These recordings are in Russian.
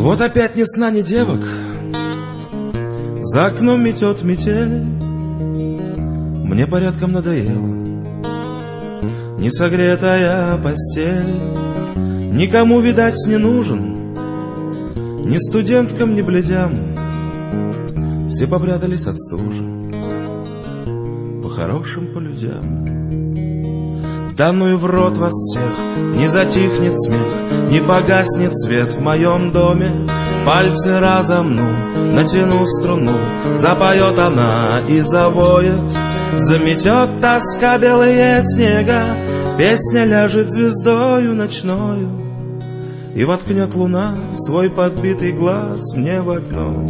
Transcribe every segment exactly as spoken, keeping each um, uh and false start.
Вот опять ни сна, ни девок, за окном метет метель. Мне порядком надоело несогретая постель. Никому, видать, не нужен, ни студенткам, ни бледям. Все попрятались от стужи, по хорошим, по людям. Да ну и в рот вас всех, не затихнет смех, не погаснет свет в моем доме. Пальцы разомну, натяну струну, запоет она и завоет. Заметет тоска белые снега, песня ляжет звездою ночною, и воткнет луна свой подбитый глаз мне в окно.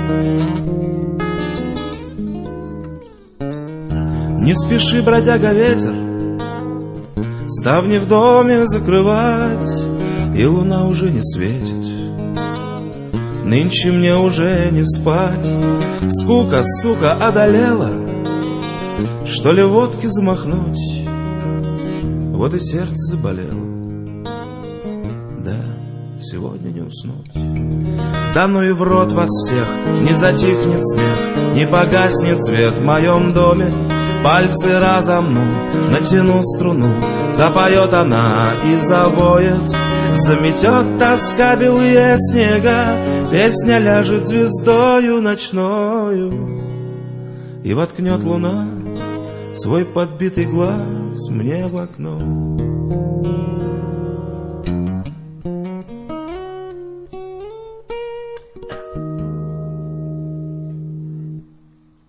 Не спеши, бродяга, ветер, ставни в доме закрывать, и луна уже не светит. Нынче мне уже не спать. Скука, сука, одолела, что ли водки замахнуть? Вот и сердце заболело, да, сегодня не уснуть. Да ну и в рот вас всех, не затихнет смех, не погаснет свет в моем доме. Пальцы разомну, натяну струну, запоет она и завоет. Заметет тоска белые снега, песня ляжет звездою ночною, и воткнет луна свой подбитый глаз мне в окно.